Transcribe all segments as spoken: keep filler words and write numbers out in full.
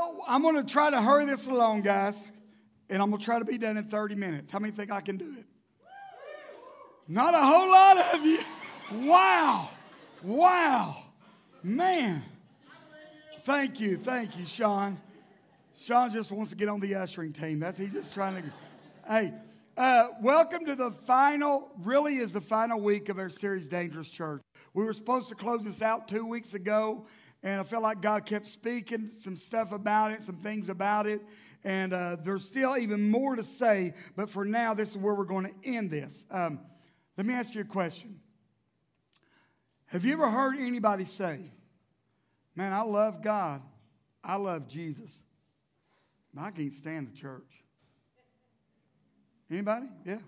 Well, I'm going to try to hurry this along, guys, and I'm going to try to be done in thirty minutes. How many think I can do it? Not a whole lot of you. Wow. Wow. Man. Thank you. Thank you, Sean. Sean just wants to get on the ushering team. That's he's just trying to. Hey, uh, welcome to the final, really is the final week of our series, Dangerous Church. We were supposed to close this out two weeks ago, and I felt like God kept speaking some stuff about it, some things about it, and uh, there's still even more to say, but for now, this is where we're going to end this. Um, let me ask you a question. Have you ever heard anybody say, man, I love God, I love Jesus, but I can't stand the church? Anybody? Yeah.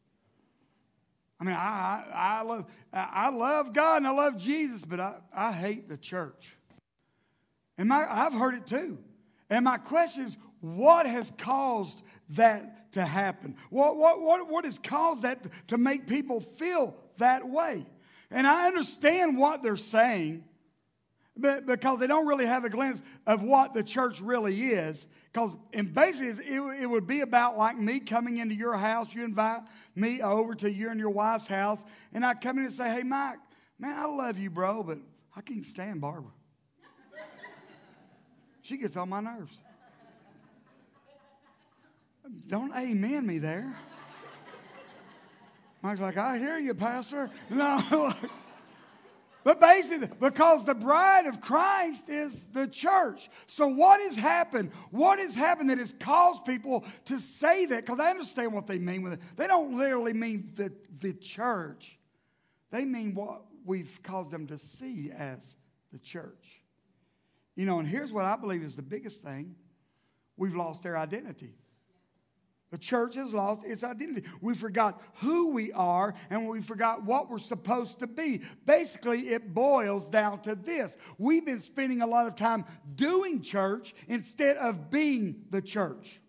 I mean, I, I, I love I love God and I love Jesus, but I, I hate the church. And my, I've heard it too. And my question is, what has caused that to happen? What, what, what, what has caused that to make people feel that way? And I understand what they're saying, but because they don't really have a glimpse of what the church really is. Because and basically, it, it would be about like me coming into your house. You invite me over to you and your wife's house. And I come in and say, hey, Mike, man, I love you, bro, but I can't stand Barbara. She gets on my nerves. Don't amen me there. Mike's like, I hear you, Pastor. No. But basically, because the bride of Christ is the church. So what has happened? What has happened that has caused people to say that? Because I understand what they mean with it. They don't literally mean the, the church. They mean what we've caused them to see as the church. You know, and here's what I believe is the biggest thing. We've lost their identity. The church has lost its identity. We forgot who we are and we forgot what we're supposed to be. Basically, it boils down to this. We've been spending a lot of time doing church instead of being the church.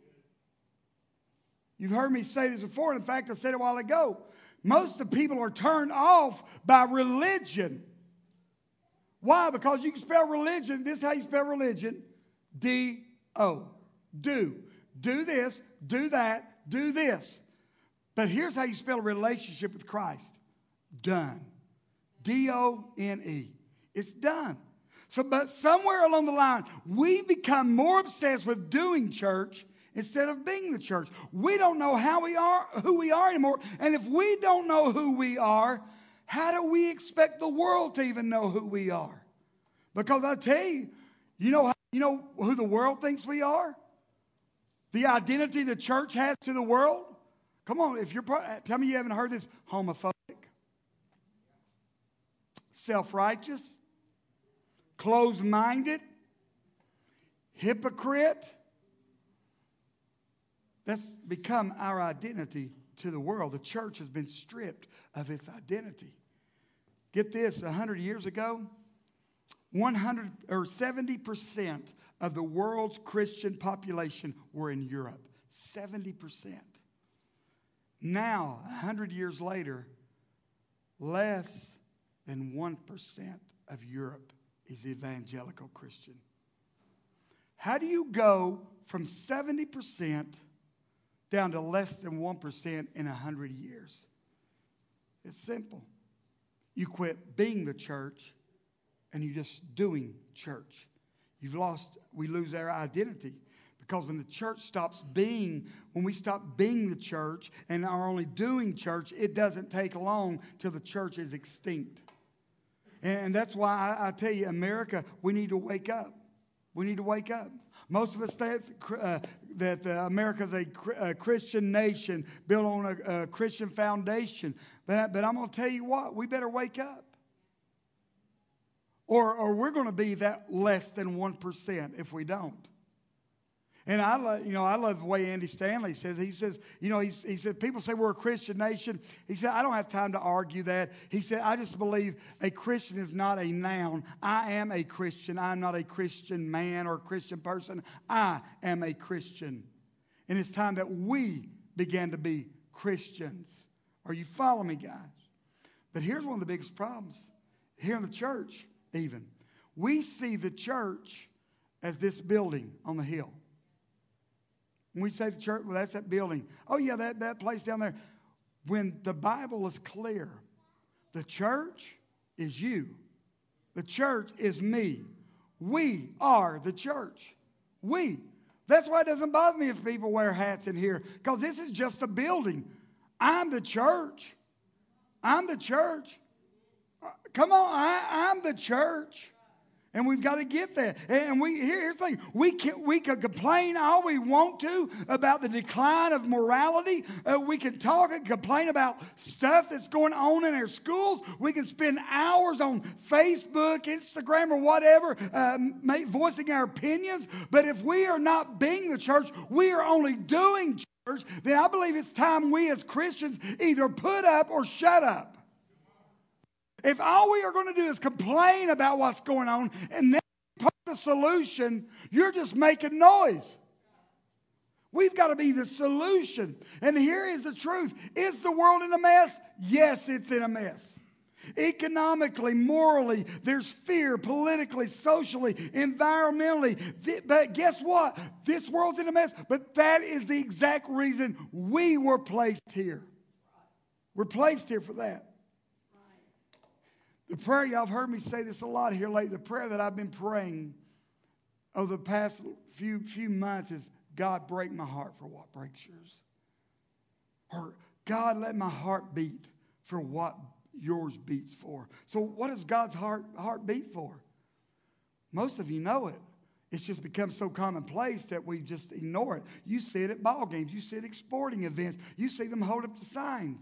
You've heard me say this before. In fact, I said it a while ago. Most of the people are turned off by religion. Why? Because you can spell religion. This is how you spell religion. D O. Do. Do this. Do that, do this. But here's how you spell a relationship with Christ. Done. D O N E. It's done. So, but somewhere along the line, we become more obsessed with doing church instead of being the church. We don't know how we are, who we are anymore. And if we don't know who we are, how do we expect the world to even know who we are? Because I tell you, you know, you know who the world thinks we are? The identity the church has to the world? Come on, if you're tell me you haven't heard this. Homophobic, self-righteous, closed-minded, hypocrite. That's become our identity to the world. The church has been stripped of its identity. Get this, a hundred years ago, one hundred or seventy percent of the world's Christian population were in Europe. seventy percent. Now, a hundred years later, less than one percent of Europe is evangelical Christian. How do you go from seventy percent down to less than one percent in a hundred years? It's simple. You quit being the church and you're just doing church. You've lost, we lose our identity. Because when the church stops being, when we stop being the church and are only doing church, it doesn't take long till the church is extinct. And that's why I, I tell you, America, we need to wake up. We need to wake up. Most of us think uh, that uh, America is a, a Christian nation built on a, a Christian foundation. But, but I'm going to tell you what, we better wake up. Or, or we're going to be that less than one percent if we don't. And I love, you know, I love the way Andy Stanley says. He says, you know, he's, he said, people say we're a Christian nation. He said, I don't have time to argue that. He said, I just believe a Christian is not a noun. I am a Christian. I'm not a Christian man or a Christian person. I am a Christian. And it's time that we began to be Christians. Are you following me, guys? But here's one of the biggest problems. Here in the church, even. We see the church as this building on the hill. When we say the church, well, that's that building. Oh, yeah, that, that place down there. When the Bible is clear, the church is you. The church is me. We are the church. We. That's why it doesn't bother me if people wear hats in here, because this is just a building. I'm the church. I'm the church. Come on, I, I'm the church. And we've got to get that. And we here, here's the thing. We can, we can complain all we want to about the decline of morality. Uh, we can talk and complain about stuff that's going on in our schools. We can spend hours on Facebook, Instagram, or whatever, uh, make, voicing our opinions. But if we are not being the church, we are only doing church, then I believe it's time we as Christians either put up or shut up. If all we are going to do is complain about what's going on and then part of the solution, you're just making noise. We've got to be the solution. And here is the truth. Is the world in a mess? Yes, it's in a mess. Economically, morally, there's fear, politically, socially, environmentally. But guess what? This world's in a mess. But that is the exact reason we were placed here. We're placed here for that. The prayer, y'all have heard me say this a lot here lately, the prayer that I've been praying over the past few, few months is, God, break my heart for what breaks yours. Or, God, let my heart beat for what yours beats for. So what does God's heart, heart beat for? Most of you know it. It's just become so commonplace that we just ignore it. You see it at ball games. You see it at sporting events. You see them hold up the signs.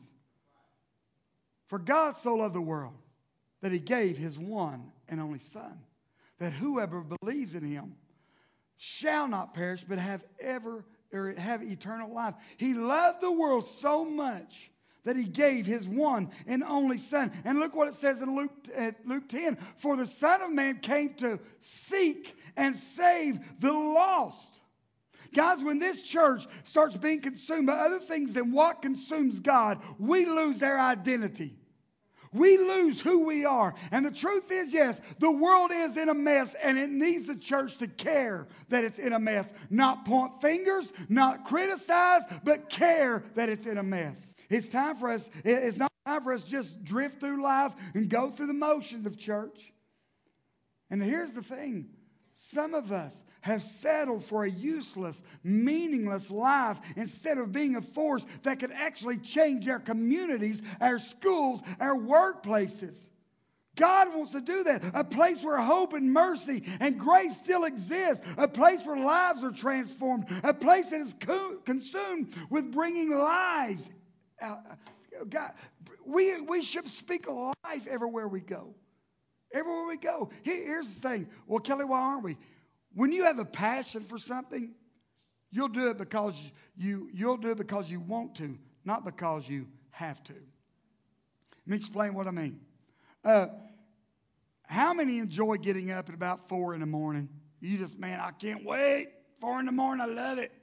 For God so loved the world that he gave his one and only Son, that whoever believes in him shall not perish, but have ever or have eternal life. He loved the world so much that he gave his one and only Son. And look what it says in Luke, at Luke ten. For the Son of Man came to seek and save the lost. Guys, when this church starts being consumed by other things than what consumes God, we lose our identity. We lose who we are. And the truth is, yes, the world is in a mess, and it needs the church to care that it's in a mess. Not point fingers, not criticize, but care that it's in a mess. It's time for us, it's not time for us to just drift through life and go through the motions of church. And here's the thing. Some of us have settled for a useless, meaningless life instead of being a force that could actually change our communities, our schools, our workplaces. God wants to do that. A place where hope and mercy and grace still exists. A place where lives are transformed. A place that is co- consumed with bringing lives. Uh, God, we, we should speak life everywhere we go. Everywhere we go. Here, here's the thing. Well, Kelly, why aren't we? When you have a passion for something, you'll do it because you, you'll do it because you want to, not because you have to. Let me explain what I mean. Uh, how many enjoy getting up at about four in the morning? You just, man, I can't wait. Four in the morning, I love it.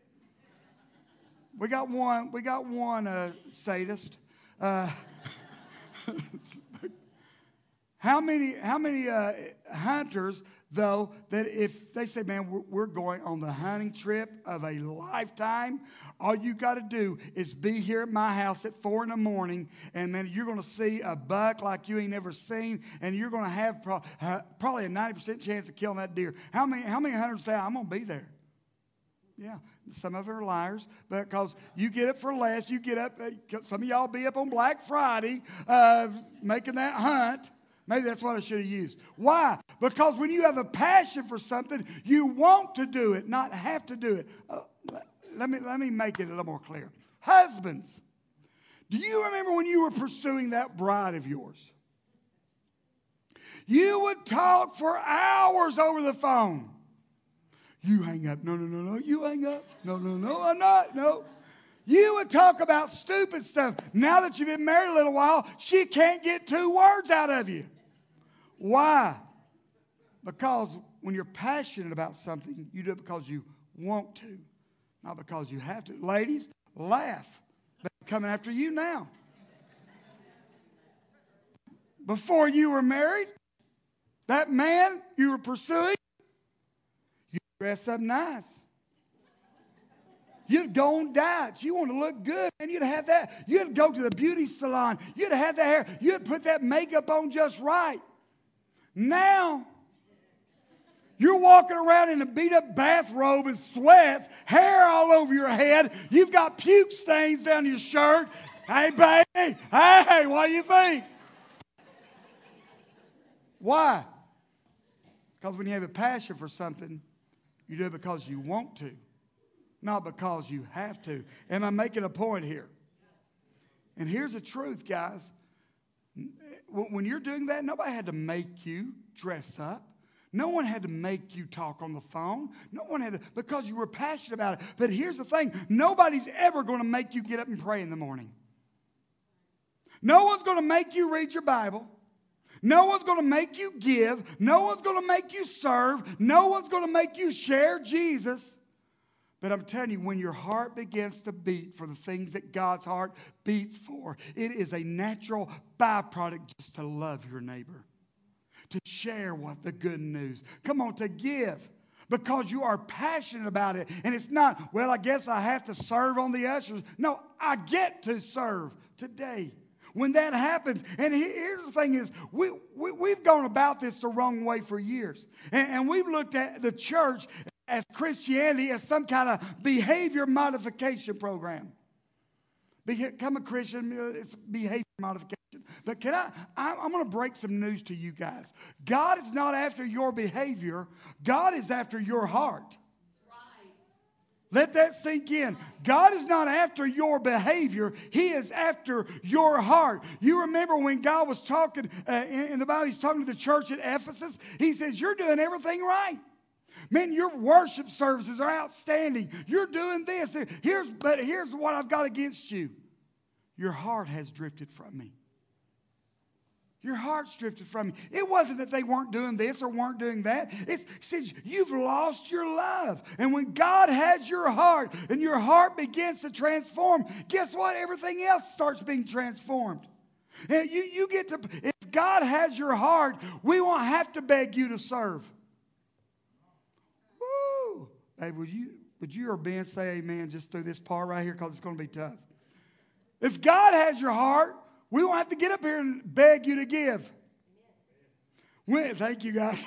We got one, we got one uh, sadist. Uh, how many, how many uh, hunters, though, that if they say, man, we're, we're going on the hunting trip of a lifetime, all you got to do is be here at my house at four in the morning, and man, you're going to see a buck like you ain't never seen, and you're going to have pro- uh, probably a ninety percent chance of killing that deer. How many, how many hunters say, I'm going to be there? Yeah, some of them are liars, because you get up for less. You get up, uh, some of y'all be up on Black Friday uh, making that hunt. Maybe that's what I should have used. Why? Because when you have a passion for something, you want to do it, not have to do it. Uh, let me, let me make it a little more clear. Husbands, do you remember when you were pursuing that bride of yours? You would talk for hours over the phone. You hang up. No, no, no, no. You hang up. No, no, no, I'm not. No. You would talk about stupid stuff. Now that you've been married a little while, she can't get two words out of you. Why? Because when you're passionate about something, you do it because you want to, not because you have to. Ladies, laugh. They're coming after you now. Before you were married, that man you were pursuing, you dress up nice. You'd go on diets. You want to look good, and you'd have that. You'd go to the beauty salon. You'd have that hair. You'd put that makeup on just right. Now, you're walking around in a beat-up bathrobe and sweats, hair all over your head. You've got puke stains down your shirt. Hey, baby. Hey, what do you think? Why? Because when you have a passion for something, you do it because you want to, not because you have to. Am I making a point here? And here's the truth, guys. When you're doing that, nobody had to make you dress up. No one had to make you talk on the phone. No one had to, because you were passionate about it. But here's the thing. Nobody's ever going to make you get up and pray in the morning. No one's going to make you read your Bible. No one's going to make you give. No one's going to make you serve. No one's going to make you share Jesus. But I'm telling you, when your heart begins to beat for the things that God's heart beats for, it is a natural byproduct just to love your neighbor, to share what the good news. Come on, to give. Because you are passionate about it. And it's not, well, I guess I have to serve on the ushers. No, I get to serve today. When that happens, and here's the thing is, we, we, we've gone about this the wrong way for years. And, and we've looked at the church as Christianity as some kind of behavior modification program. Become a Christian, it's behavior modification. But can I, I'm going to break some news to you guys. God is not after your behavior. God is after your heart. Let that sink in. God is not after your behavior. He is after your heart. You remember when God was talking uh, in, in the Bible, he's talking to the church at Ephesus. He says, you're doing everything right. Man, your worship services are outstanding. You're doing this. Here's, but here's what I've got against you. Your heart has drifted from me. Your heart's drifted from me. It wasn't that they weren't doing this or weren't doing that. It's, it says you've lost your love. And when God has your heart and your heart begins to transform, guess what? Everything else starts being transformed. And you, you get to, if God has your heart, we won't have to beg you to serve. Woo! Hey, would you, would you or Ben say amen just through this part right here because it's going to be tough. If God has your heart, we won't have to get up here and beg you to give. When, thank you, guys.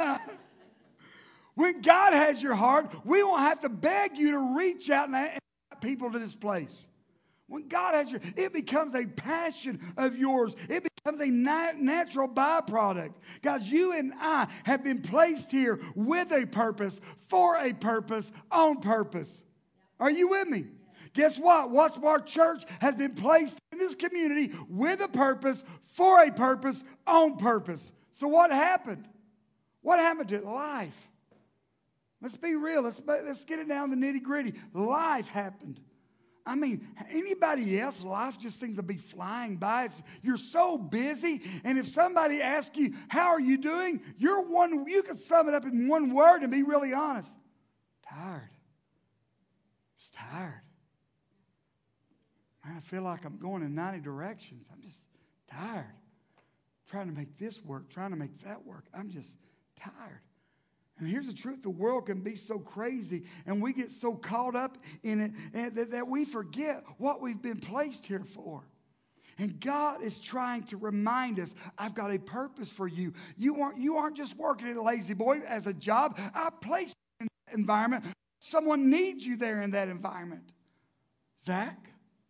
When God has your heart, we won't have to beg you to reach out and invite people to this place. When God has your, it becomes a passion of yours. It becomes a nat- natural byproduct. Guys, you and I have been placed here with a purpose, for a purpose, on purpose. Are you with me? Guess what? Wattsbar Church has been placed in this community with a purpose, for a purpose, on purpose. So what happened? What happened to life? Let's be real. Let's, let's get it down to the nitty gritty. Life happened. I mean, anybody else, life just seems to be flying by. It's, you're so busy. And if somebody asks you, how are you doing? You're one, you can sum it up in one word and be really honest. Tired. Just tired. Man, I feel like I'm going in ninety directions. I'm just tired. Trying to make this work, trying to make that work. I'm just tired. And here's the truth. The world can be so crazy, and we get so caught up in it and that, that we forget what we've been placed here for. And God is trying to remind us, I've got a purpose for you. You aren't, you aren't just working at Lazy Boy as a job. I placed you in that environment. Someone needs you there in that environment. Zach?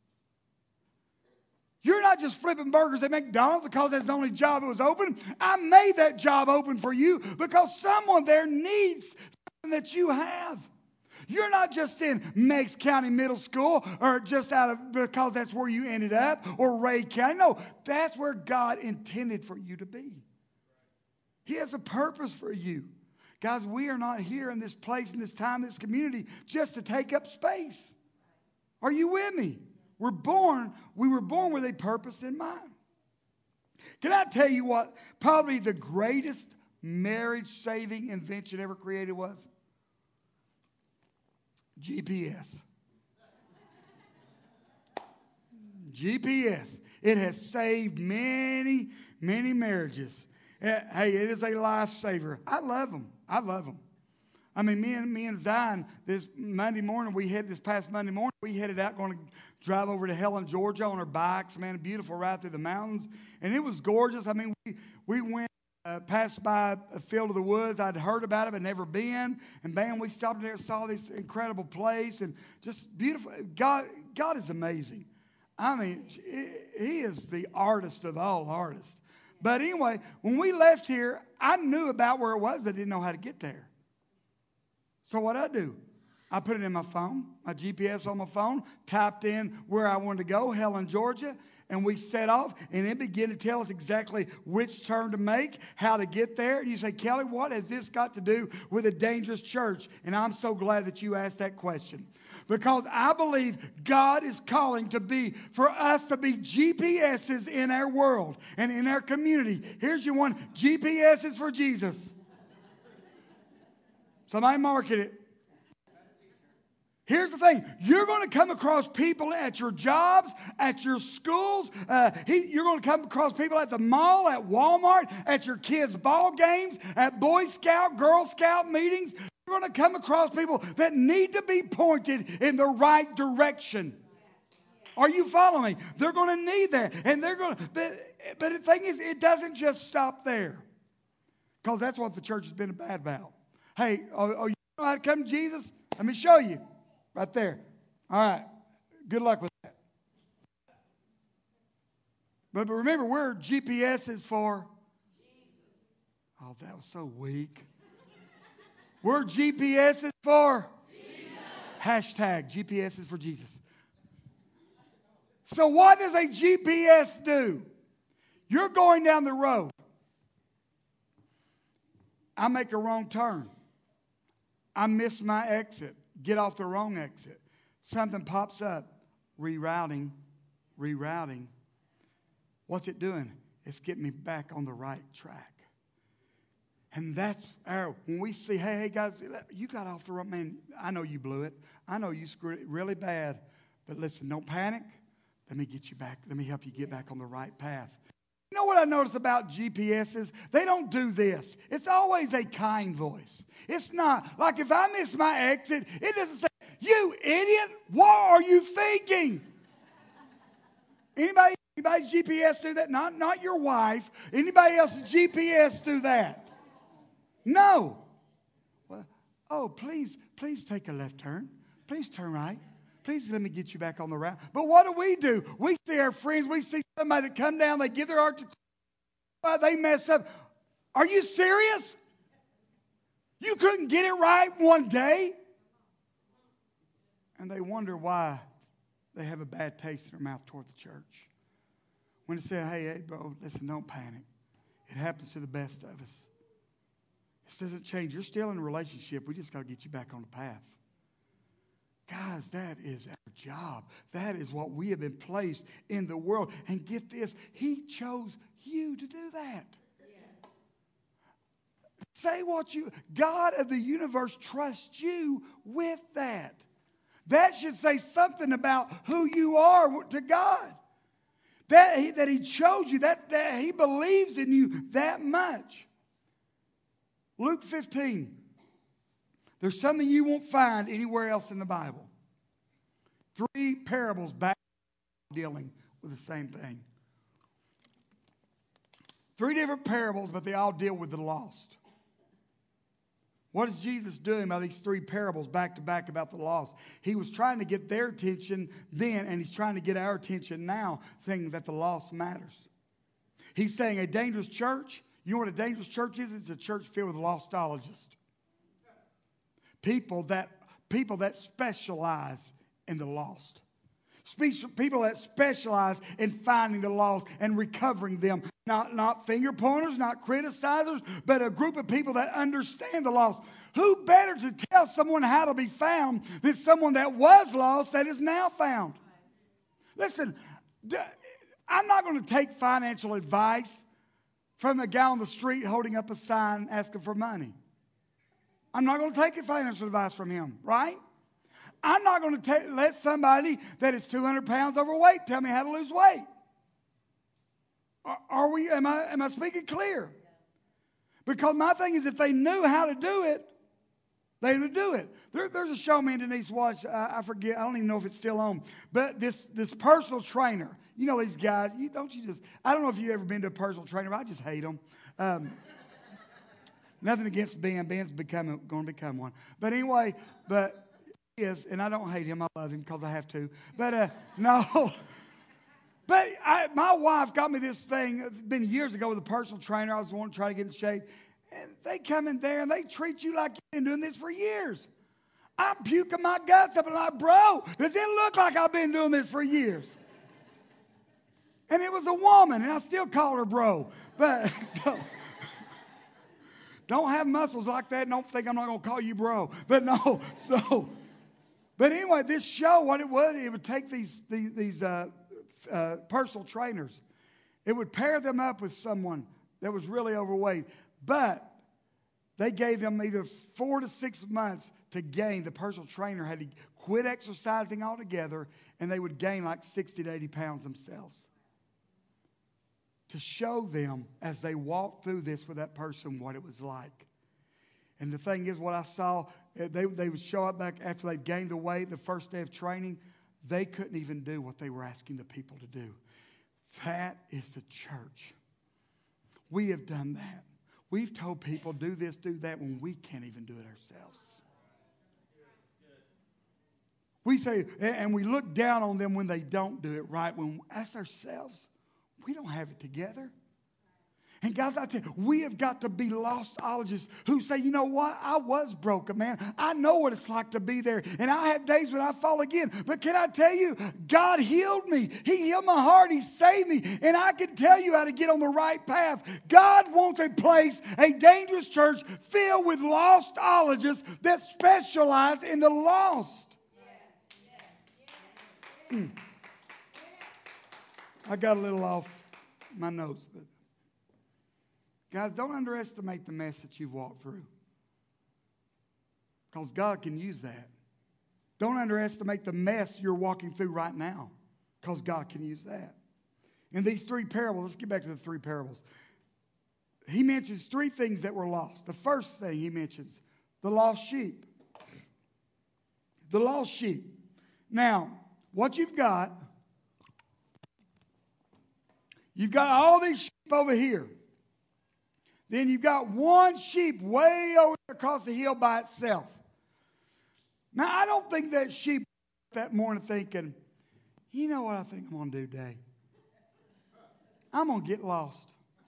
You're not just flipping burgers at McDonald's because that's the only job that was open. I made that job open for you because someone there needs something that you have. You're not just in Meigs County Middle School or just out of because that's where you ended up or Ray County. No, that's where God intended for you to be. He has a purpose for you. Guys, we are not here in this place, in this time, in this community just to take up space. Are you with me? We're born, we were born with a purpose in mind. Can I tell you what probably the greatest marriage-saving invention ever created was? G P S. G P S. It has saved many, many marriages. Hey, it is a lifesaver. I love them. I love them. I mean, me and me and Zion, this Monday morning, we headed this past Monday morning, we headed out going to drive over to Helen, Georgia on our bikes, man, a beautiful ride through the mountains. And it was gorgeous. I mean, we, we went, uh, passed by a field of the woods. I'd heard about it, but never been. And bam, we stopped there and saw this incredible place and just beautiful. God, God is amazing. I mean, he is the artist of all artists. But anyway, when we left here, I knew about where it was, but didn't know how to get there. So what I do, I put it in my phone, my G P S on my phone, typed in where I wanted to go, Helen, Georgia, and we set off, and it began to tell us exactly which turn to make, how to get there. And you say, Kelly, what has this got to do with a dangerous church? And I'm so glad that you asked that question. Because I believe God is calling to be, for us to be G P S's in our world and in our community. Here's your one, G P S's for Jesus. Somebody market it. Here's the thing. You're going to come across people at your jobs, at your schools. Uh, he, you're going to come across people at the mall, at Walmart, at your kids' ball games, at Boy Scout, Girl Scout meetings. You're going to come across people that need to be pointed in the right direction. Are you following me? They're going to need that. And they're going to, but, but the thing is, it doesn't just stop there. Because that's what the church has been bad about. Hey, oh, oh, you know how to come to Jesus? Let me show you. Right there. All right. Good luck with that. But, but remember, where G P S is for. Oh, that was so weak. Where G P S is for. Jesus. Hashtag G P S is for Jesus. So what does a G P S do? You're going down the road. I make a wrong turn. I miss my exit. Get off the wrong exit. Something pops up. Rerouting. Rerouting. What's it doing? It's getting me back on the right track. And that's our, when we see, hey, hey, guys, you got off the wrong, man, I know you blew it. I know you screwed it really bad. But listen, don't panic. Let me get you back. Let me help you get back on the right path. You know what I notice about G P S's? They don't do this. It's always a kind voice. It's not like if I miss my exit, it doesn't say, you idiot, what are you thinking? Anybody, anybody's G P S do that? Not, not your wife. Anybody else's G P S do that? No. Well, oh, please, please take a left turn. Please turn right. Please let me get you back on the route. But what do we do? We see our friends. We see somebody that come down. They give their heart to Christ. They mess up. Are you serious? You couldn't get it right one day? And they wonder why they have a bad taste in their mouth toward the church. When they say, hey, hey, bro, listen, don't panic. It happens to the best of us. This doesn't change. You're still in a relationship. We just got to get you back on the path. Guys, that is our job. That is what we have been placed in the world. And get this, he chose you to do that. Yeah. Say what you, God of the universe trusts you with that. That should say something about who you are to God. That he, that he chose you, that, that he believes in you that much. Luke fifteen. There's something you won't find anywhere else in the Bible. Three parables back dealing with the same thing. Three different parables, but they all deal with the lost. What is Jesus doing by these three parables back to back about the lost? He was trying to get their attention then, and he's trying to get our attention now, thinking that the lost matters. He's saying a dangerous church, you know what a dangerous church is? It's a church filled with lostologists. People that, people that specialize in the lost. People that specialize in finding the lost and recovering them. Not, not finger pointers, not criticizers, but a group of people that understand the lost. Who better to tell someone how to be found than someone that was lost that is now found? Listen, I'm not going to take financial advice from a guy on the street holding up a sign asking for money. I'm not going to take financial advice from him, right? I'm not going to take, let somebody that is two hundred pounds overweight tell me how to lose weight. Are, are we? Am I, am I speaking clear? Because my thing is, if they knew how to do it, They would do it. There, there's a show me and Denise watched. I, I forget. I don't even know if it's still on. But this this personal trainer. You know these guys. You, don't you just? I don't know if you've ever been to a personal trainer. But I just hate them. Um, nothing against Ben. Ben's becoming going to become one. But anyway, but he is, and I don't hate him. I love him because I have to. But uh, no. But I, my wife got me this thing. It's been years ago with a personal trainer. I was wanting to try to get in shape. And they come in there and they treat you like you've been doing this for years. I'm puking my guts up and I'm like, bro, does it look like I've been doing this for years? And it was a woman, and I still call her bro. But so, don't have muscles like that. Don't think I'm not going to call you bro. But no, so, but anyway, this show, what it would, it would take these, these, these uh, uh, personal trainers. It would pair them up with someone that was really overweight. But they gave them either four to six months to gain. The personal trainer had to quit exercising altogether, and they would gain like sixty to eighty pounds themselves. To show them as they walked through this with that person what it was like. And the thing is, what I saw, they, they would show up back after they gained the weight, the first day of training, they couldn't even do what they were asking the people to do. That is the church. We have done that. We've told people, do this, do that, when we can't even do it ourselves. We say, and we look down on them when they don't do it right. When us ourselves, we don't have it together. And guys, I tell you, we have got to be lostologists who say, you know what? I was broken, man. I know what it's like to be there. And I have days when I fall again. But can I tell you, God healed me. He healed my heart. He saved me. And I can tell you how to get on the right path. God wants a place, a dangerous church filled with lostologists that specialize in the lost. Mm. I got a little off my notes, but guys, don't underestimate the mess that you've walked through, because God can use that. Don't underestimate the mess you're walking through right now, because God can use that. In these three parables, let's get back to the three parables. He mentions three things that were lost. The first thing he mentions, the lost sheep. The lost sheep. Now, what you've got, you've got all these sheep over here. Then you've got one sheep way over across the hill by itself. Now, I don't think that sheep that morning thinking, you know what I think I'm going to do today? I'm going to get lost.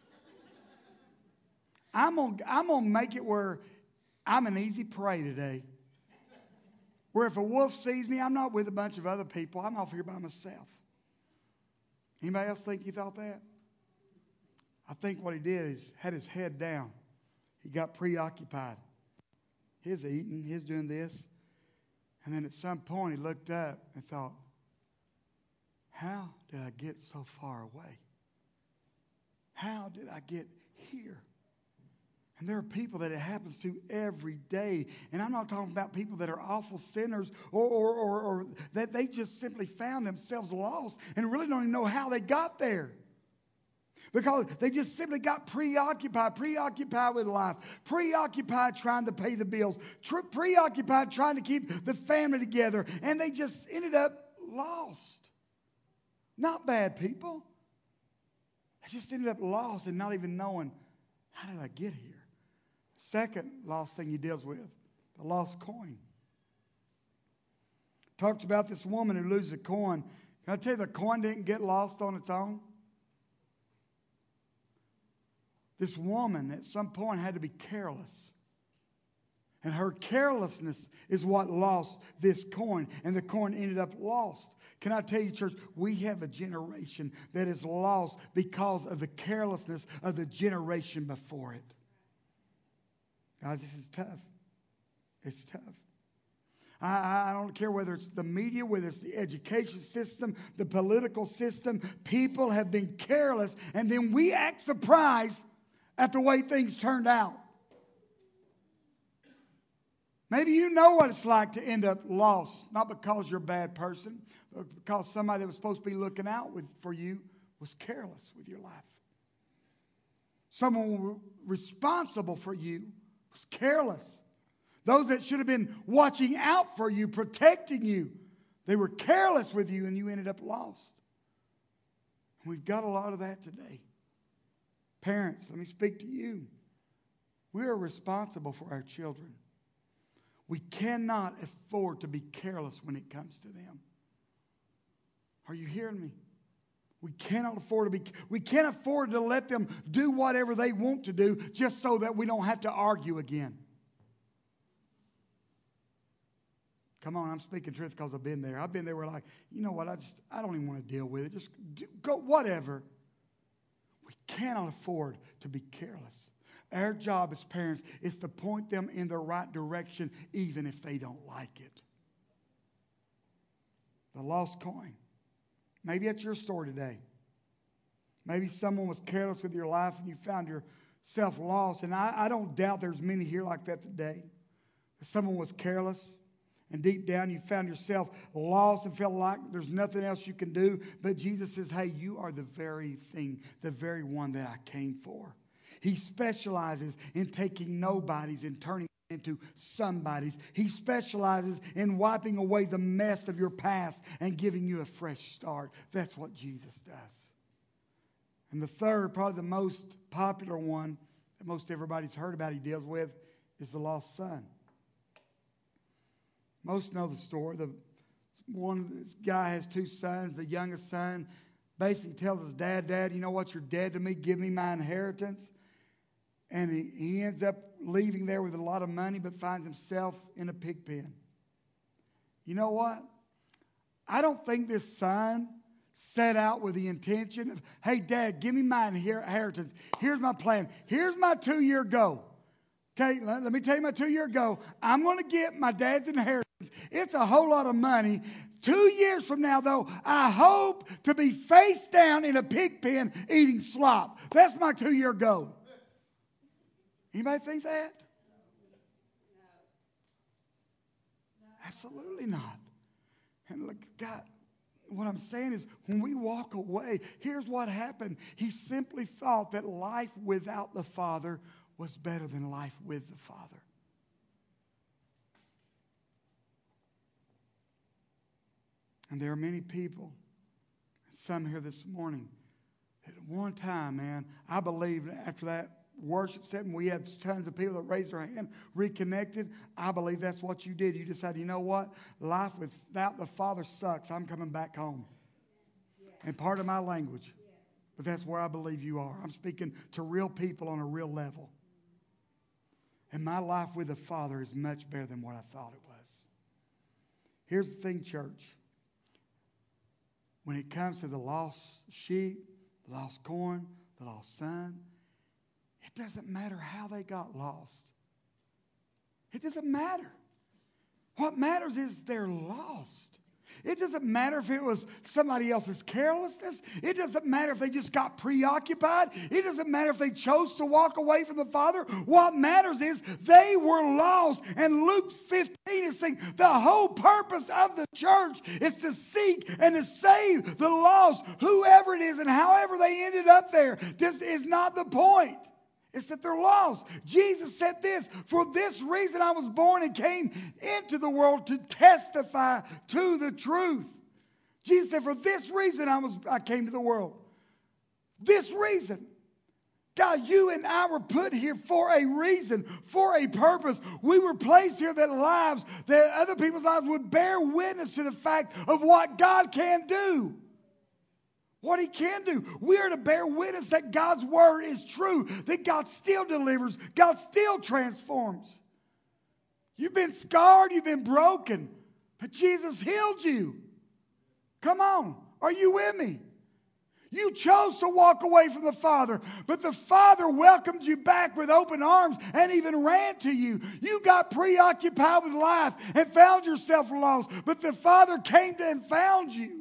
I'm going to, I'm going to make it where I'm an easy prey today. Where if a wolf sees me, I'm not with a bunch of other people. I'm off here by myself. Anybody else think you thought that? I think what he did is had his head down. He got preoccupied. He's eating, he's doing this. And then at some point he looked up and thought, how did I get so far away? How did I get here? And there are people that it happens to every day. And I'm not talking about people that are awful sinners or, or, or, or that they just simply found themselves lost and really don't even know how they got there. Because they just simply got preoccupied, preoccupied with life, preoccupied trying to pay the bills, tre- preoccupied trying to keep the family together, and they just ended up lost. Not bad people. They just ended up lost and not even knowing, how did I get here? Second lost thing he deals with, the lost coin. Talks about this woman who loses a coin. Can I tell you, the coin didn't get lost on its own? This woman at some point had to be careless. And her carelessness is what lost this coin. And the coin ended up lost. Can I tell you, church, we have a generation that is lost because of the carelessness of the generation before it. Guys, this is tough. It's tough. I, I don't care whether it's the media, whether it's the education system, the political system. People have been careless, and then we act surprised at the way things turned out. Maybe you know what it's like to end up lost, not because you're a bad person, but because somebody that was supposed to be looking out with, for you was careless with your life. Someone responsible for you was careless. Those that should have been watching out for you, protecting you. They were careless with you and you ended up lost. We've got a lot of that today. Parents, let me speak to you. We are responsible for our children. We cannot afford to be careless when it comes to them. Are you hearing me? We cannot afford to be, we can't afford to let them do whatever they want to do just so that we don't have to argue again. Come on, I'm speaking truth because I've been there. I've been there where like, you know what, I just, I don't even want to deal with it. Just do, go, whatever. We cannot afford to be careless. Our job as parents is to point them in the right direction even if they don't like it. The lost coin. Maybe that's your story today. Maybe someone was careless with your life and you found yourself lost. And I, I don't doubt there's many here like that today. Someone was careless. And deep down you found yourself lost and felt like there's nothing else you can do. But Jesus says, hey, you are the very thing, the very one that I came for. He specializes in taking nobodies and turning them into somebodies. He specializes in wiping away the mess of your past and giving you a fresh start. That's what Jesus does. And the third, probably the most popular one that most everybody's heard about he deals with is the lost son. Most know the story. The one this guy has two sons. The youngest son basically tells his dad, Dad, you know what? You're dead to me. Give me my inheritance. And he, he ends up leaving there with a lot of money, but finds himself in a pig pen. You know what? I don't think this son set out with the intention of, hey, Dad, give me my inheritance. Here's my plan. Here's my two-year goal. Okay, let, let me tell you my two-year goal. I'm going to get my dad's inheritance. It's a whole lot of money. Two years from now, though, I hope to be face down in a pig pen eating slop. That's my two-year goal. Anybody think that? Absolutely not. And look, God, what I'm saying is when we walk away, here's what happened. He simply thought that life without the Father was better than life with the Father. And there are many people, some here this morning, at one time, man, I believe after that worship setting, we had tons of people that raised their hand, reconnected. I believe that's what you did. You decided, you know what? Life without the Father sucks. I'm coming back home. And part of my language. But that's where I believe you are. I'm speaking to real people on a real level. And my life with the Father is much better than what I thought it was. Here's the thing, church. When it comes to the lost sheep, the lost coin, the lost son, it doesn't matter how they got lost. It doesn't matter. What matters is they're lost. It doesn't matter if it was somebody else's carelessness. It doesn't matter if they just got preoccupied. It doesn't matter if they chose to walk away from the Father. What matters is they were lost. And Luke fifteen is saying the whole purpose of the church is to seek and to save the lost. Whoever it is and however they ended up there, this is not the point. It's that they're lost. Jesus said this, for this reason I was born and came into the world to testify to the truth. Jesus said, for this reason I was I came to the world. This reason. God, you and I were put here for a reason, for a purpose. We were placed here that lives, that other people's lives would bear witness to the fact of what God can do. What he can do. We are to bear witness that God's word is true. That God still delivers. God still transforms. You've been scarred. You've been broken. But Jesus healed you. Come on. Are you with me? You chose to walk away from the Father. But the Father welcomed you back with open arms and even ran to you. You got preoccupied with life and found yourself lost. But the Father came to and found you.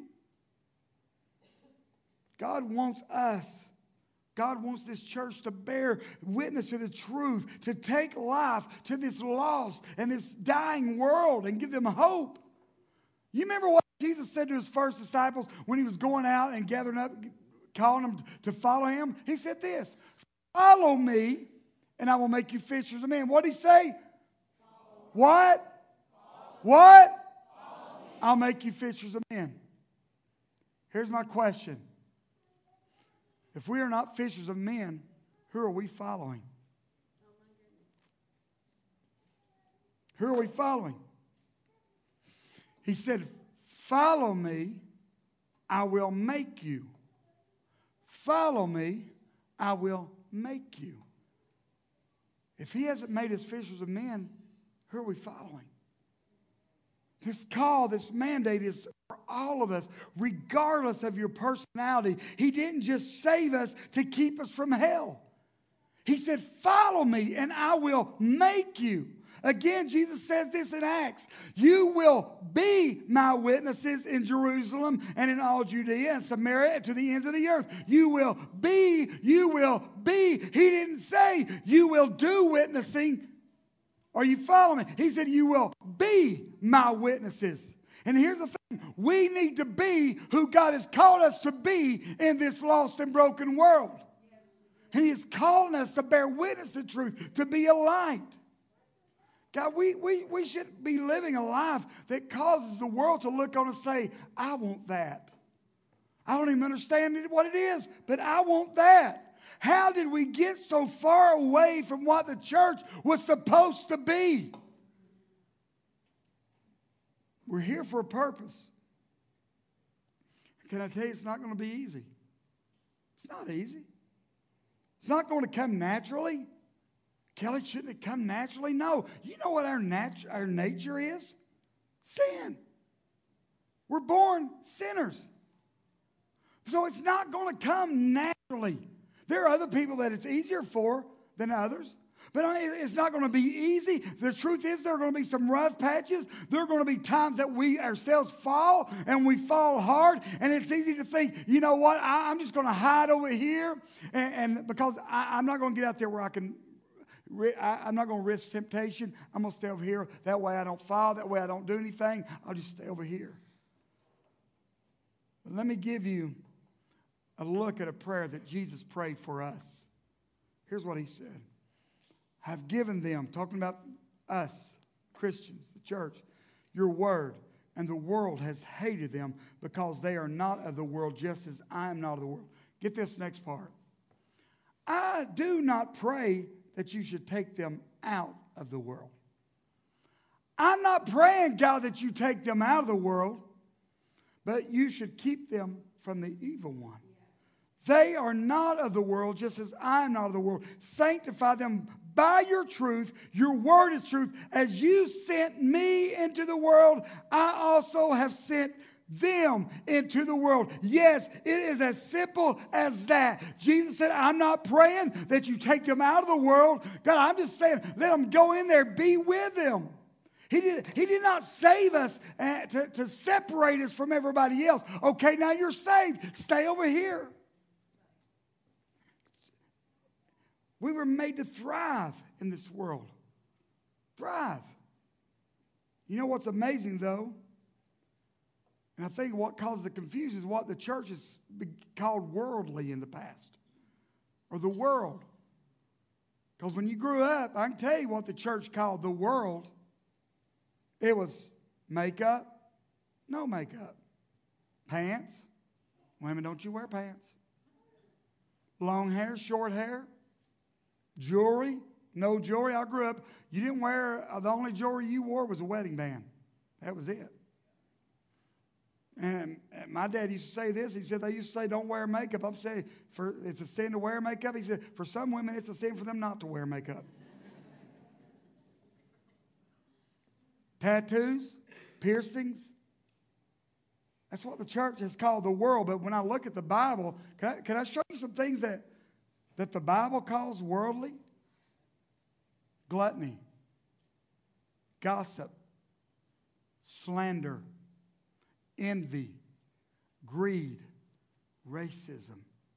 God wants us, God wants this church to bear witness to the truth, to take life to this lost and this dying world and give them hope. You remember what Jesus said to his first disciples when he was going out and gathering up, calling them to follow him? He said this, follow me and I will make you fishers of men. What did he say? What? What? I'll make you fishers of men. Here's my question. If we are not fishers of men, who are we following? Who are we following? He said, follow me, I will make you. Follow me, I will make you. If he hasn't made us fishers of men, who are we following? This call, this mandate is for all of us, regardless of your personality. He didn't just save us to keep us from hell. He said, follow me and I will make you. Again, Jesus says this in Acts. You will be my witnesses in Jerusalem and in all Judea and Samaria and to the ends of the earth. You will be, you will be. He didn't say you will do witnessing. Are you following me? He said you will be my witnesses. And here's the thing. We need to be who God has called us to be in this lost and broken world. And He is calling us to bear witness to truth, to be a light. God, we, we, we should be living a life that causes the world to look on and say, I want that. I don't even understand what it is, but I want that. How did we get so far away from what the church was supposed to be? We're here for a purpose. Can I tell you, it's not going to be easy. It's not easy. It's not going to come naturally. Kelly, shouldn't it come naturally? No. You know what our, nat- our nature is? Sin. We're born sinners. So it's not going to come naturally. There are other people that it's easier for than others. But it's not going to be easy. The truth is there are going to be some rough patches. There are going to be times that we ourselves fall, and we fall hard. And it's easy to think, you know what, I, I'm just going to hide over here. And, and because I, I'm not going to get out there where I can... I, I'm not going to risk temptation. I'm going to stay over here. That way I don't fall. That way I don't do anything. I'll just stay over here. But let me give you a look at a prayer that Jesus prayed for us. Here's what He said. I've given them, talking about us, Christians, the church, your word, and the world has hated them because they are not of the world, just as I am not of the world. Get this next part. I do not pray that you should take them out of the world. I'm not praying, God, that you take them out of the world, but you should keep them from the evil one. They are not of the world, just as I am not of the world. Sanctify them by your truth. Your word is truth. As you sent me into the world, I also have sent them into the world. Yes, it is as simple as that. Jesus said, I'm not praying that you take them out of the world. God, I'm just saying, let them go in there, be with them. He did, he did not save us uh, to, to separate us from everybody else. Okay, now you're saved. Stay over here. We were made to thrive in this world. Thrive. You know what's amazing, though? And I think what causes the confusion is what the church has been called worldly in the past. Or the world. Because when you grew up, I can tell you what the church called the world. It was makeup, no makeup. Pants. Women, don't you wear pants. Long hair, short hair. Jewelry, no jewelry. I grew up, you didn't wear, uh, the only jewelry you wore was a wedding band. That was it. And my dad used to say this. He said, they used to say, don't wear makeup. I'm saying, for, it's a sin to wear makeup. He said, for some women, it's a sin for them not to wear makeup. Tattoos, piercings. That's what the church has called the world. But when I look at the Bible, can I, can I show you some things that, that the Bible calls worldly? Gluttony, gossip, slander, envy, greed, racism.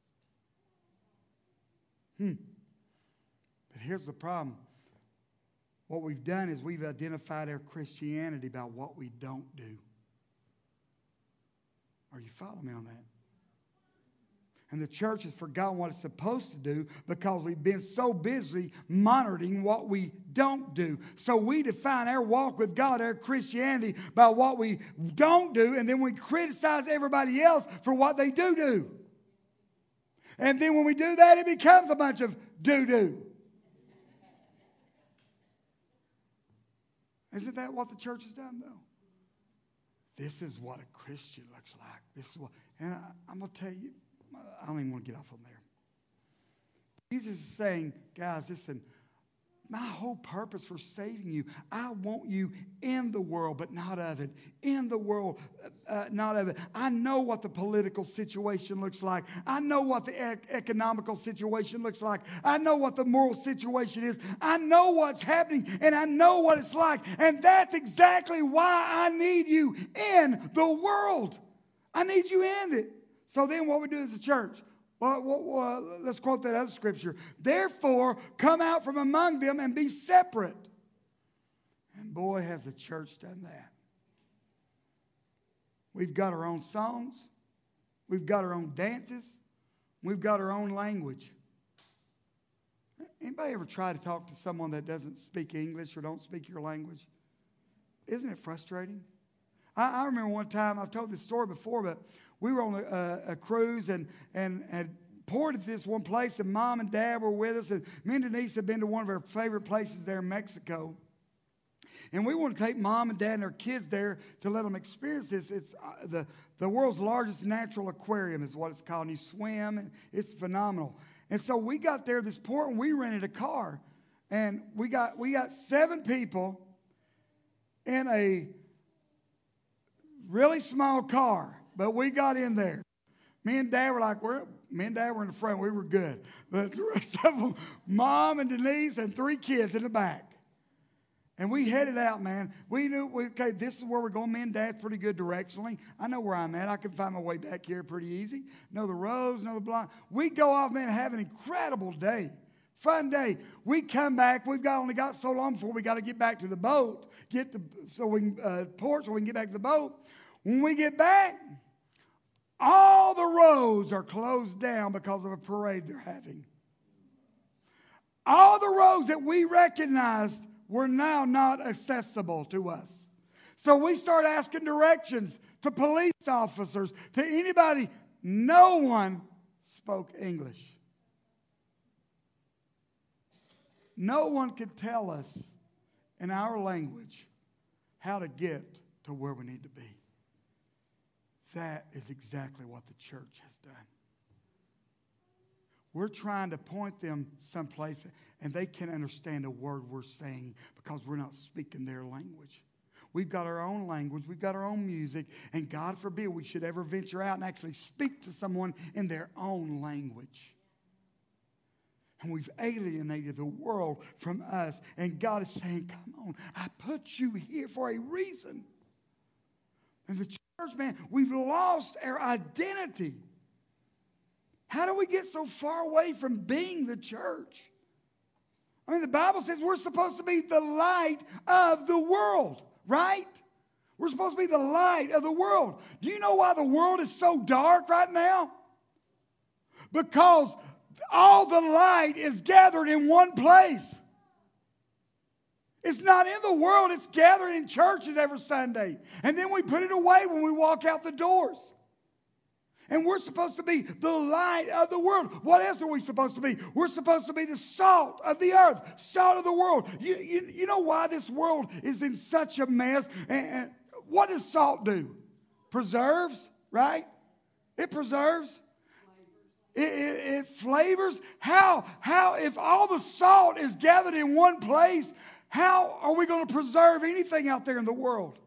Hmm. But here's the problem. What we've done is we've identified our Christianity by what we don't do. Are you following me on that? And the church has forgotten what it's supposed to do because we've been so busy monitoring what we don't do. So we define our walk with God, our Christianity, by what we don't do, and then we criticize everybody else for what they do do. And then when we do that, it becomes a bunch of doo-doo. Isn't that what the church has done, though? This is what a Christian looks like. This is what, and I, I'm going to tell you, I don't even want to get off on there. Jesus is saying, guys, listen, my whole purpose for saving you, I want you in the world, but not of it. In the world, uh, not of it. I know what the political situation looks like. I know what the ec- economical situation looks like. I know what the moral situation is. I know what's happening, and I know what it's like. And that's exactly why I need you in the world. I need you in it. So then what we do as a church, well, well, well, let's quote that other scripture. Therefore, come out from among them and be separate. And boy, has the church done that. We've got our own songs. We've got our own dances. We've got our own language. Anybody ever try to talk to someone that doesn't speak English or don't speak your language? Isn't it frustrating? I, I remember one time, I've told this story before, but we were on a, a cruise and, and had poured at this one place, and Mom and Dad were with us, and me and Denise had been to one of our favorite places there in Mexico. And we want to take Mom and Dad and our kids there to let them experience this. It's uh, the, the world's largest natural aquarium is what it's called. And you swim, and it's phenomenal. And so we got there this port, and we rented a car. And we got we got seven people in a really small car. But we got in there. Me and Dad were like, we're, me and Dad were in the front. We were good. But the rest of them, Mom and Denise and three kids in the back. And we headed out, man. We knew, we, okay, this is where we're going. Me and Dad's pretty good directionally. I know where I'm at. I can find my way back here pretty easy. Know the roads, know the blind. We go off, man, have an incredible day. Fun day. We come back. We've got only got so long before we got to get back to the boat. Get to, so we can, uh, port so we can get back to the boat. When we get back, all the roads are closed down because of a parade they're having. All the roads that we recognized were now not accessible to us. So we start asking directions to police officers, to anybody. No one spoke English. No one could tell us in our language how to get to where we need to be. That is exactly what the church has done. We're trying to point them someplace, and they can't understand a word we're saying because we're not speaking their language. We've got our own language. We've got our own music. And God forbid we should ever venture out and actually speak to someone in their own language. And we've alienated the world from us. And God is saying, come on, I put you here for a reason. And the church, man, we've lost our identity. How do we get so far away from being the church? I mean, the Bible says we're supposed to be the light of the world, right? We're supposed to be the light of the world. Do you know why the world is so dark right now? Because all the light is gathered in one place. It's not in the world, it's gathered in churches every Sunday. And then we put it away when we walk out the doors. And we're supposed to be the light of the world. What else are we supposed to be? We're supposed to be the salt of the earth, salt of the world. You, you, you know why this world is in such a mess? And, and what does salt do? Preserves, right? It preserves. It, it, it flavors. How, how, if all the salt is gathered in one place, how are we going to preserve anything out there in the world?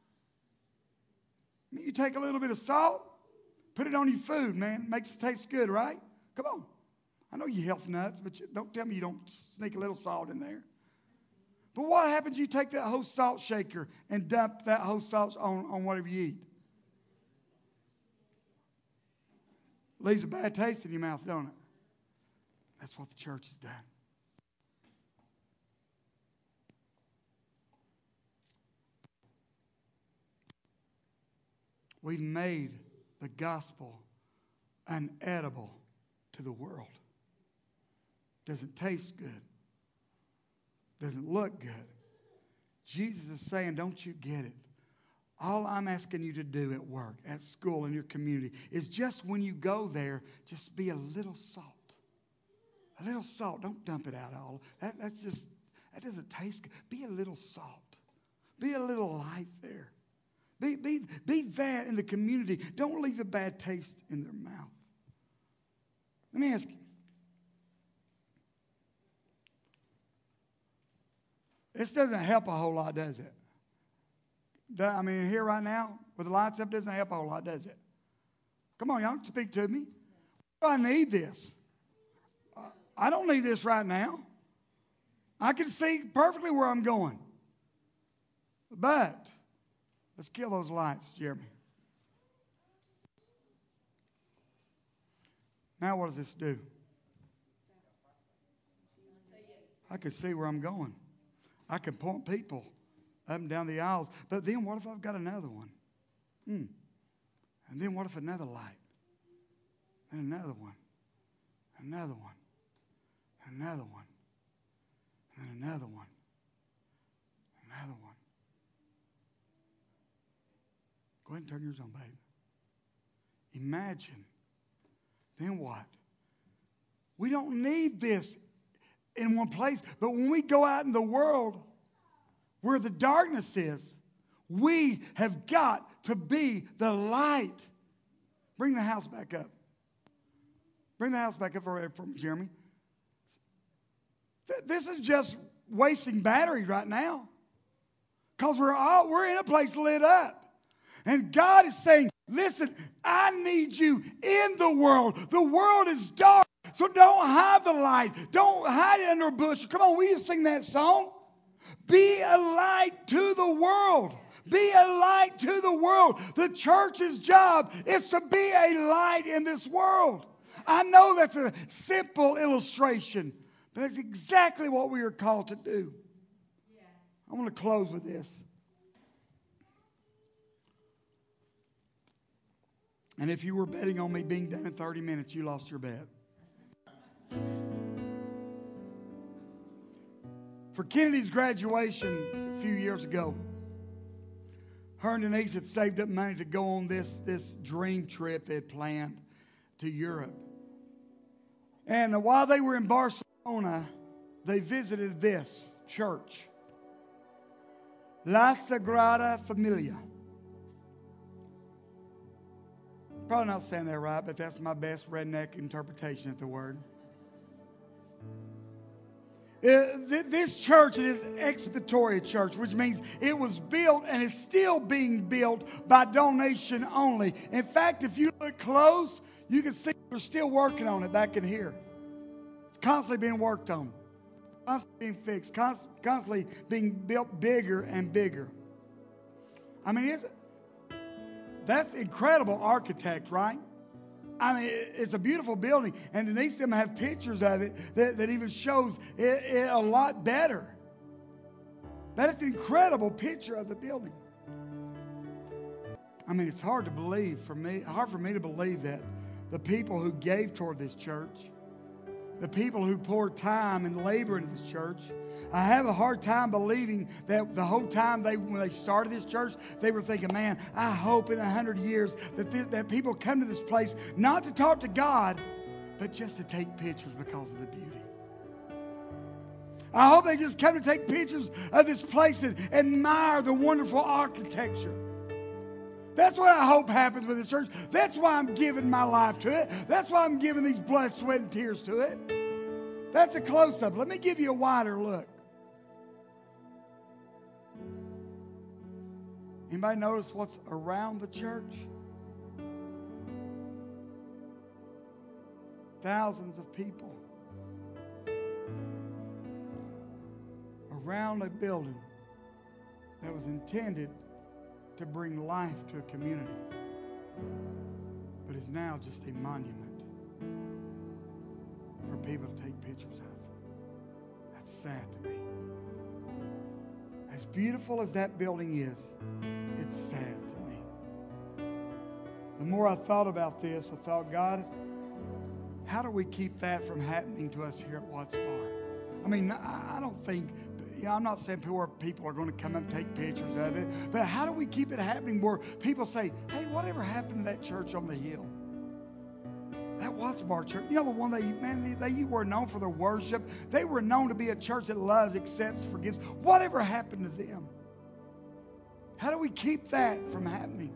I mean, you take a little bit of salt, put it on your food, man. It makes it taste good, right? Come on. I know you health nuts, but you, don't tell me you don't sneak a little salt in there. But what happens if you take that whole salt shaker and dump that whole salt on, on whatever you eat? Leaves a bad taste in your mouth, don't it? That's what the church has done. We've made the gospel unedible to the world. Doesn't taste good. Doesn't look good. Jesus is saying, don't you get it? All I'm asking you to do at work, at school, in your community, is just when you go there, just be a little salt. A little salt. Don't dump it out all. That, that's just, that doesn't taste good. Be a little salt. Be a little light there. Be, be, be that in the community. Don't leave a bad taste in their mouth. Let me ask you. This doesn't help a whole lot, does it? I mean, here right now, with the lights up, doesn't help a whole lot, does it? Come on, y'all, speak to me. I need this. I don't need this right now. I can see perfectly where I'm going. But let's kill those lights, Jeremy. Now what does this do? I can see where I'm going. I can point people up and down the aisles. But then what if I've got another one? Hmm. And then what if another light? And another one. Another one. Another one. And another one. Another one. Go ahead and turn yours on, babe. Imagine. Then what? We don't need this in one place. But when we go out in the world where the darkness is, we have got to be the light. Bring the house back up. Bring the house back up for, for Jeremy. This is just wasting batteries right now. Because we're all we're in a place lit up. And God is saying, listen, I need you in the world. The world is dark. So don't hide the light. Don't hide it under a bush. Come on, will you sing that song? Be a light to the world. Be a light to the world. The church's job is to be a light in this world. I know that's a simple illustration, but that's exactly what we are called to do. Yes. I want to close with this. And if you were betting on me being done in thirty minutes, you lost your bet. For Kennedy's graduation a few years ago, her and Denise had saved up money to go on this, this dream trip they had planned to Europe. And while they were in Barcelona, they visited this church, La Sagrada Familia. Probably not saying that right, but that's my best redneck interpretation of the word. Uh, th- this church is an expiatory church, which means it was built and is still being built by donation only. In fact, if you look close, you can see they're still working on it back in here. It's constantly being worked on, constantly being fixed, const- constantly being built bigger and bigger. I mean, it's, that's incredible architect, right? I mean, it's a beautiful building, and Denise and them have pictures of it that, that even shows it, it a lot better. That is an incredible picture of the building. I mean, it's hard to believe for me, hard for me to believe that the people who gave toward this church, the people who poured time and labor into this church, I have a hard time believing that the whole time they, when they started this church, they were thinking, man, I hope in a hundred years that, th- that people come to this place not to talk to God, but just to take pictures because of the beauty. I hope they just come to take pictures of this place and admire the wonderful architecture. That's what I hope happens with this church. That's why I'm giving my life to it. That's why I'm giving these blood, sweat, and tears to it. That's a close-up. Let me give you a wider look. Anybody notice what's around the church? Thousands of people around a building that was intended to bring life to a community, but is now just a monument for people to take pictures of. That's sad to me. As beautiful as that building is, it's sad to me. The more I thought about this, I thought, God, how do we keep that from happening to us here at Watts Bar? I mean, I don't think, you know, I'm not saying people are, people are going to come and take pictures of it, but how do we keep it happening where people say, hey, whatever happened to that church on the hill? That Watts Bar church, you know, the one they, man, they, they were known for their worship. They were known to be a church that loves, accepts, forgives. Whatever happened to them? How do we keep that from happening?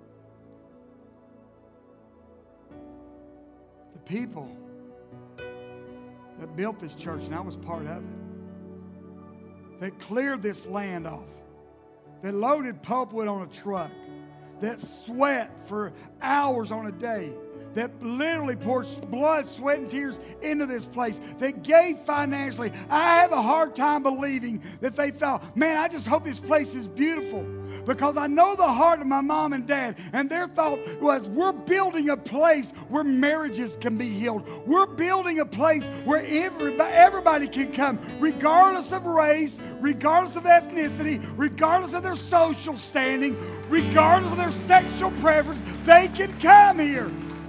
The people that built this church, and I was part of it, that cleared this land off, that loaded pulpwood on a truck, that sweat for hours on a day, that literally poured blood, sweat, and tears into this place, that gave financially. I have a hard time believing that they thought, man, I just hope this place is beautiful, because I know the heart of my mom and dad, and their thought was, we're building a place where marriages can be healed. We're building a place where everybody, everybody can come, regardless of race, regardless of ethnicity, regardless of their social standing, regardless of their sexual preference. They can come here.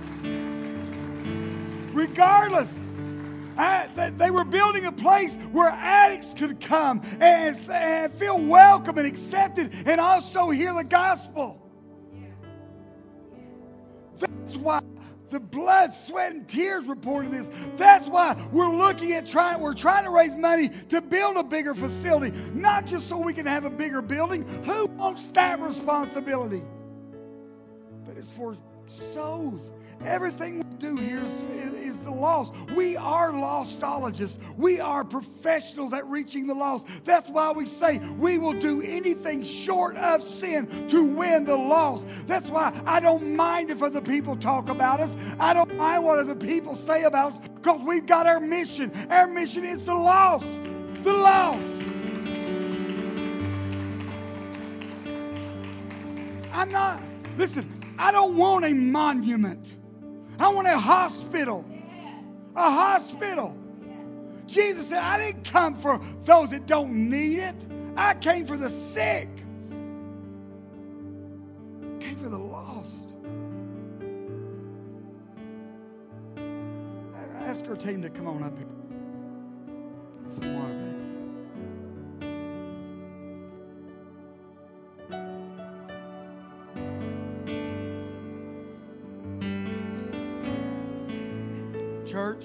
Regardless. I, they, they were building a place where addicts could come and, and feel welcome and accepted and also hear the gospel. That's why the blood, sweat, and tears reported this. That's why we're looking at trying, we're trying to raise money to build a bigger facility, not just so we can have a bigger building. Who wants that responsibility? But it's for souls. Everything we do here is, is the lost. We are lostologists. We are professionals at reaching the lost. That's why we say we will do anything short of sin to win the lost. That's why I don't mind if other people talk about us. I don't mind what other people say about us, because we've got our mission. Our mission is the lost. The lost. I'm not, listen, I don't want a monument. I want a hospital. A hospital. Jesus said, I didn't come for those that don't need it. I came for the sick. I came for the lost. I asked our team to come on up here. Some water, babe. Church,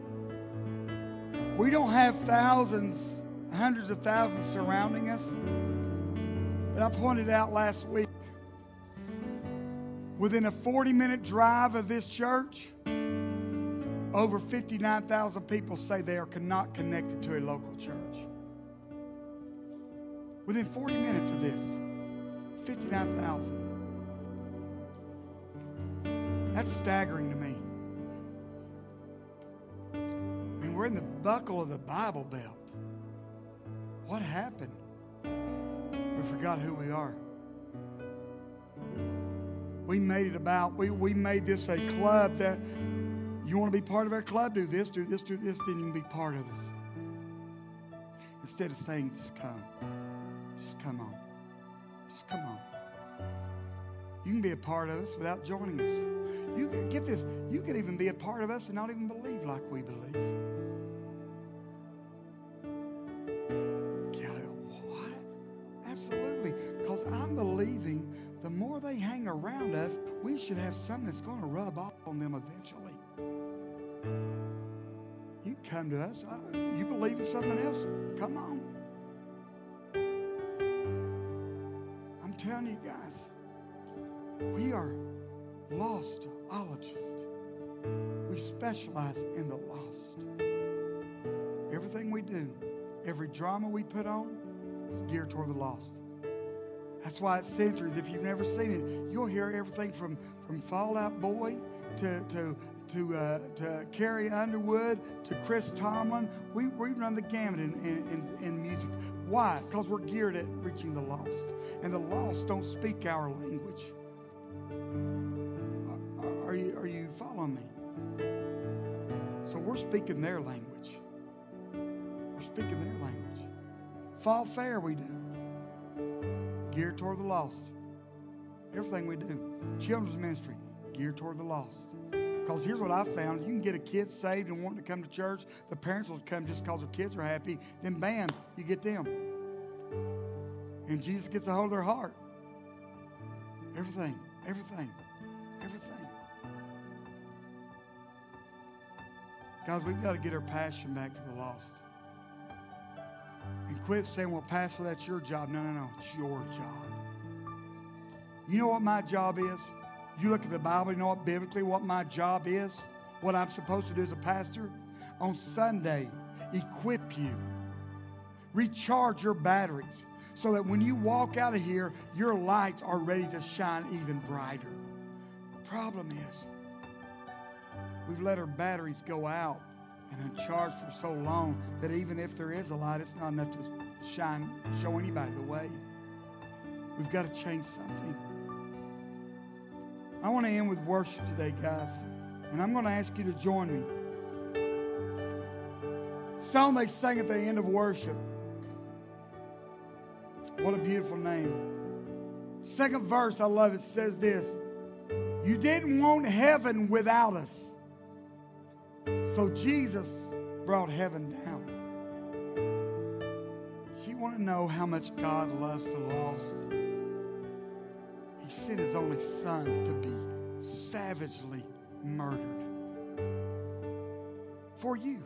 we don't have thousands, hundreds of thousands surrounding us. But I pointed out last week, within a forty-minute drive of this church, over fifty-nine thousand people say they are not connected to a local church. Within forty minutes of this, fifty-nine thousand. That's staggering to me. We're in the buckle of the Bible Belt. What happened? We forgot who we are. We made it about, we, we made this a club that you want to be part of our club, do this, do this, do this, then you can be part of us. Instead of saying, just come. Just come on. Just come on. You can be a part of us without joining us. You can, get this, you can even be a part of us and not even believe like we believe. Absolutely, because I'm believing the more they hang around us, we should have something that's going to rub off on them eventually. You come to us, I, you believe in something else, come on. I'm telling you guys, we are lostologists. We specialize in the lost. Everything we do, every drama we put on, is geared toward the lost. That's why at Centuries, if you've never seen it, you'll hear everything from, from Fall Out Boy to to to, uh, to Carrie Underwood to Chris Tomlin. We, we run the gamut in, in, in, in music. Why? Because we're geared at reaching the lost. And the lost don't speak our language. Are, are, you, are you following me? So we're speaking their language. We're speaking their language. Fall Fair we do. Geared toward the lost. Everything we do. Children's ministry, geared toward the lost. Because here's what I found. You can get a kid saved and wanting to come to church. The parents will come just because their kids are happy. Then bam, you get them. And Jesus gets a hold of their heart. Everything, everything, everything. Guys, we've got to get our passion back for the lost. And quit saying, well, Pastor, that's your job. No, no, no. It's your job. You know what my job is? You look at the Bible, you know what biblically what my job is? What I'm supposed to do as a pastor? On Sunday, equip you. Recharge your batteries so that when you walk out of here, your lights are ready to shine even brighter. The problem is, we've let our batteries go out and uncharged for so long that even if there is a light, it's not enough to shine, show anybody the way. We've got to change something. I want to end with worship today, guys. And I'm going to ask you to join me. Song they sang at the end of worship. What a beautiful name. Second verse, I love it, says this. You didn't want heaven without us. So Jesus brought heaven down. You want to know how much God loves the lost? He sent his only son to be savagely murdered for you.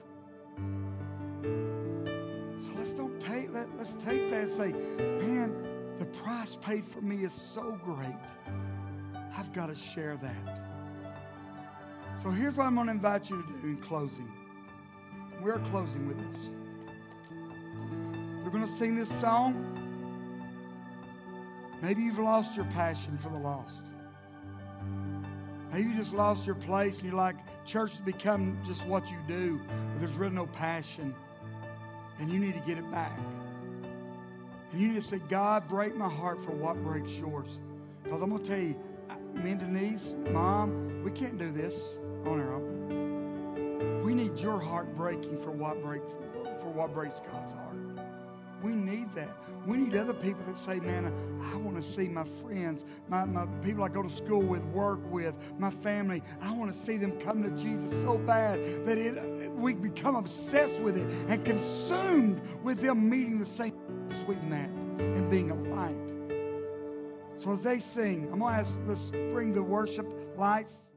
So let's don't take let, let's take that and say, man, the price paid for me is so great. I've got to share that. So here's what I'm going to invite you to do in closing. We're closing with this. We're going to sing this song. Maybe you've lost your passion for the lost. Maybe you just lost your place and you're like, church has become just what you do, but there's really no passion. And you need to get it back. And you need to say, God, break my heart for what breaks yours. Because I'm going to tell you, me and Denise, Mom, we can't do this on our own. We need your heart breaking for what breaks, for what breaks God's heart. We need that. We need other people that say, man, I want to see my friends, my, my people I go to school with, work with, my family. I want to see them come to Jesus so bad that it, we become obsessed with it and consumed with them meeting the same sweet mat and being a light. So as they sing, I'm going to ask, let's bring the worship lights.